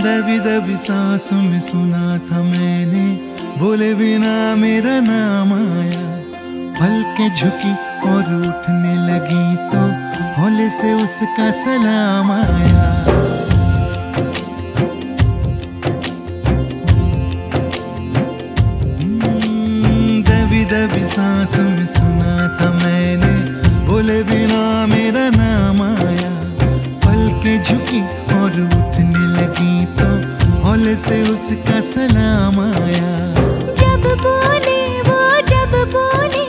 दबी दबी सांसों में सुना था मैंने, बोले बिना मेरा नाम आया। पलकें झुकी और उठने लगी तो हौले से उसका सलाम आया। दबी दबी सांसों में सुना था मैंने, बोले बिना मेरा नाम आया। पलकें झुकी और उठने लगी तो हौले से उसका सलाम आया। जब बोले वो जब बोले,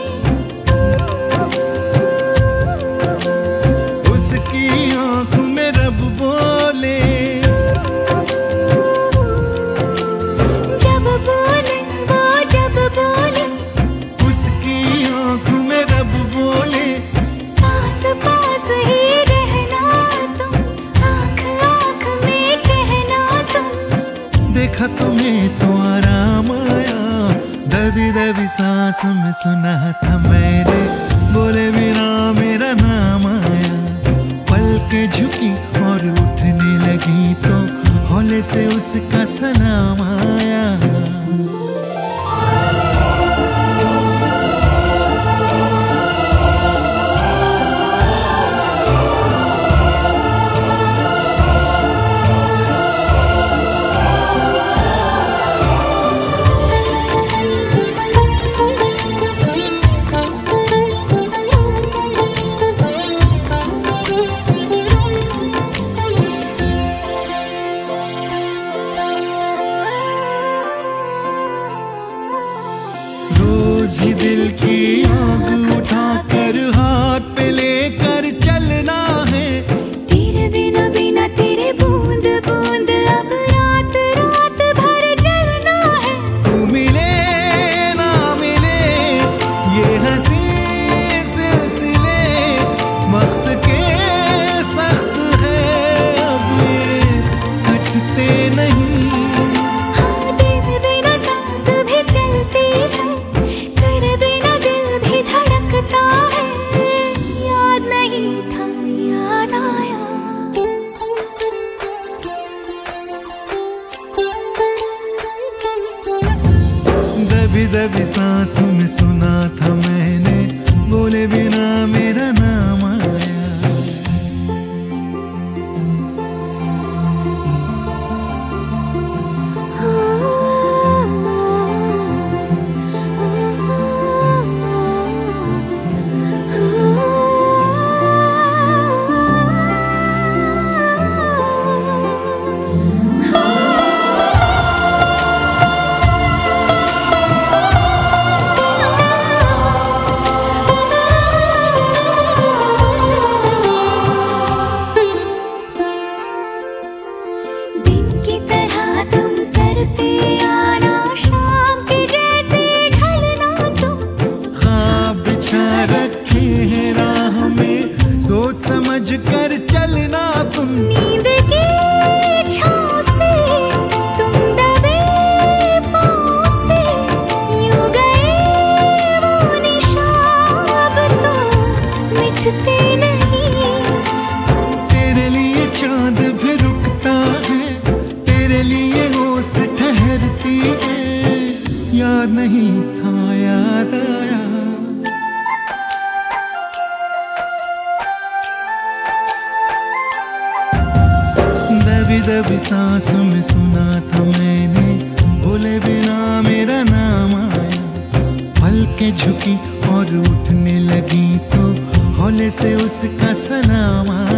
उसकी आंखों में रब बोले। जब बोले वो जब बोले, उसकी आंखों में रब बोले। पास पास ही रहना तुम, आँख आँख में कहना तुम। देखा तुम्हें तो आराम आया। दबी दबी सांस में सुना था मैंने, बोले बिना मेरा नाम आया। पलकें झुकी और उठने लगी तो हौले से उसका सलाम आया। रोज ही दिल की आग उठाकर हाथ पे लेकर चलना है। तेरे बिना बिना तेरे बूंद बूंद अब रात रात भर जलना है। तू मिले ना मिले ये हंसी सिलसिले वक्त के सख्त है, अब ये कटते नहीं। हाँ, तेरे बिना सांस भी चलती है, तेरे बिना दिल भी धड़कता है। याद नहीं था याद आया। दबी दबी सांसों में सुना था मैंने, बोले बिना मेरा नाम आया। दिन की तरह तुम सर पे आना, शाम के जैसे ढलना तुम। ख्वाब बिछा रखे हैं राह में, सोच समझ कर चलना तुम। नींद की छाँव से तुम दबे पाँव से, यूं गए वो निशान अब तो मिटते नहीं। तेरे लिए चांद भी रुकता है, तेरे लिए होश ठहरती है। याद नहीं था याद आया। दबी दबी सांसों में सुना था मैंने, बोले बिना मेरा नाम आया। पलकें झुकी और उठने लगी तो हौले से उसका सलाम आया।